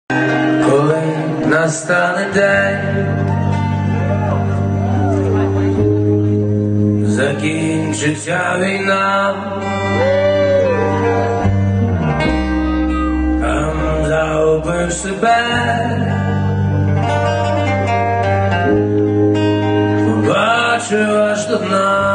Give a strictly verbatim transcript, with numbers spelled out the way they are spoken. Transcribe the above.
Коли настане день, закінчиться війна, там загубив себе, побачив аж до дна.